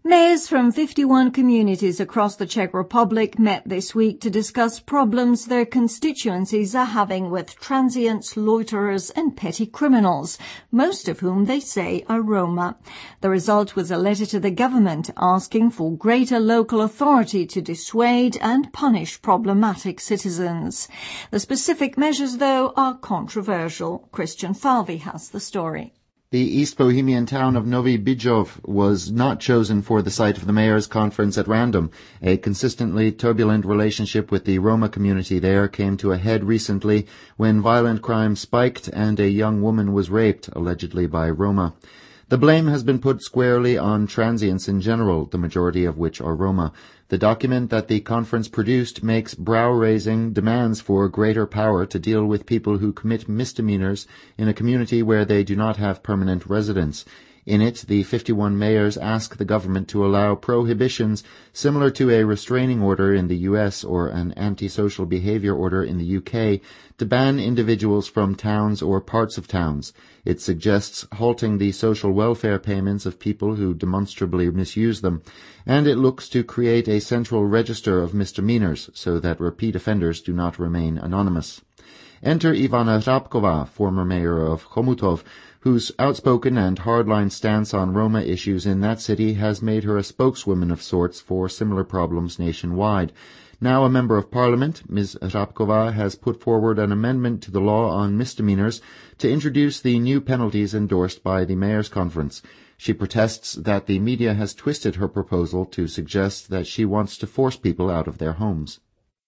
Mayors from 51 communities across the Czech Republic met this week to discuss problems their constituencies are having with transients, loiterers and petty criminals, most of whom they say are Roma. The result was a letter to the government asking for greater local authority to dissuade and punish problematic citizens. The specific measures, though, are controversial. Christian Falvi has the story. The East Bohemian town of Nový Bydžov was not chosen for the site of the mayor's conference at random. A consistently turbulent relationship with the Roma community there came to a head recently when violent crime spiked and a young woman was raped, allegedly by Roma. The blame has been put squarely on transients in general, the majority of which are Roma. The document that the conference produced makes brow-raising demands for greater power to deal with people who commit misdemeanors in a community where they do not have permanent residence. In it, the 51 mayors ask the government to allow prohibitions similar to a restraining order in the US or an antisocial behavior order in the UK to ban individuals from towns or parts of towns. It suggests halting the social welfare payments of people who demonstrably misuse them, and it looks to create a central register of misdemeanors so that repeat offenders do not remain anonymous. Enter Ivana Hrabková, former mayor of Chomutov, whose outspoken and hardline stance on Roma issues in that city has made her a spokeswoman of sorts for similar problems nationwide. Now a member of parliament, Ms. Hrabková has put forward an amendment to the law on misdemeanors to introduce the new penalties endorsed by the mayor's conference. She protests that the media has twisted her proposal to suggest that she wants to force people out of their homes.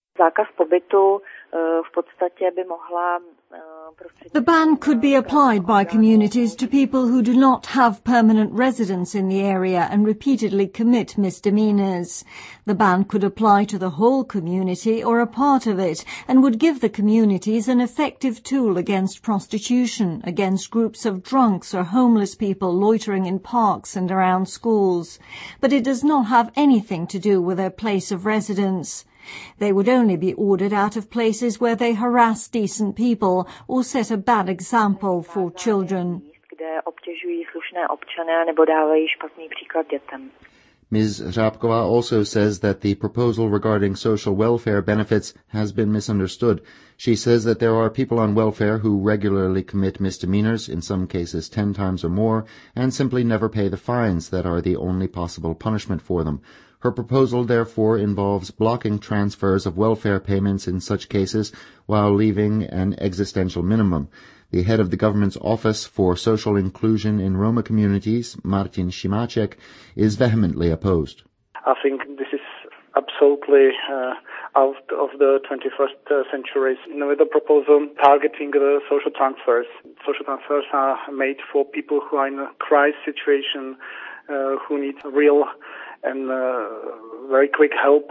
The ban could be applied by communities to people who do not have permanent residence in the area and repeatedly commit misdemeanors. The ban could apply to the whole community or a part of it and would give the communities an effective tool against prostitution, against groups of drunks or homeless people loitering in parks and around schools. But it does not have anything to do with their place of residence. They would only be ordered out of places where they harass decent people or set a bad example for children. Ms. Hrabková also says that the proposal regarding social welfare benefits has been misunderstood. She says that there are people on welfare who regularly commit misdemeanors, in some cases 10 times or more, and simply never pay the fines that are the only possible punishment for them. Her proposal, therefore, involves blocking transfers of welfare payments in such cases while leaving an existential minimum. The head of the government's Office for Social Inclusion in Roma Communities, Martin Šimeček, is vehemently opposed. I think this is absolutely out of the 21st century. With the proposal targeting the social transfers. Social transfers are made for people who are in a crisis situation, who need real and very quick help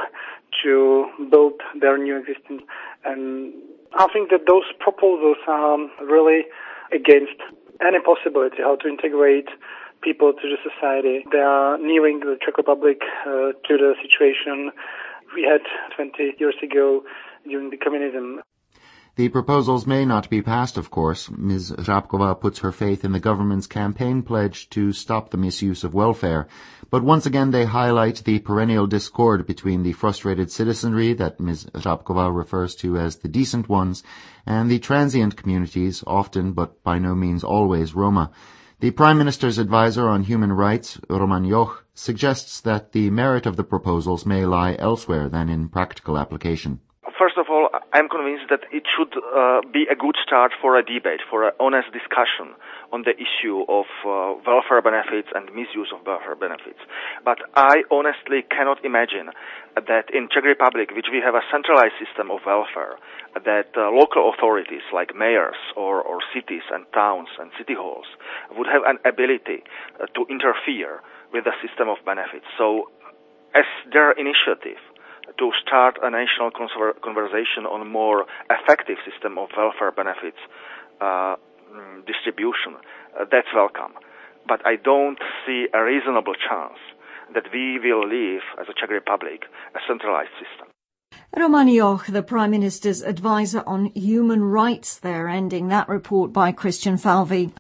to build their new existence. And I think that those proposals are really against any possibility how to integrate people to the society. They are nearing the Czech Republic to the situation we had 20 years ago during the communism. The proposals may not be passed, of course. Ms. Hrabková puts her faith in the government's campaign pledge to stop the misuse of welfare. But once again they highlight the perennial discord between the frustrated citizenry that Ms. Hrabková refers to as the decent ones and the transient communities, often but by no means always Roma. The Prime Minister's advisor on human rights, Roman Joch, suggests that the merit of the proposals may lie elsewhere than in practical application. First of all, I'm convinced that it should be a good start for a debate, for an honest discussion on the issue of welfare benefits and misuse of welfare benefits. But I honestly cannot imagine that in Czech Republic, which we have a centralized system of welfare, that local authorities like mayors or cities and towns and city halls would have an ability to interfere with the system of benefits. So as their initiative to start a national conversation on a more effective system of welfare benefits distribution, that's welcome. But I don't see a reasonable chance that we will leave, as a Czech Republic, a centralized system. Roman Joch, the Prime Minister's advisor on human rights there, ending that report by Christian Falvi.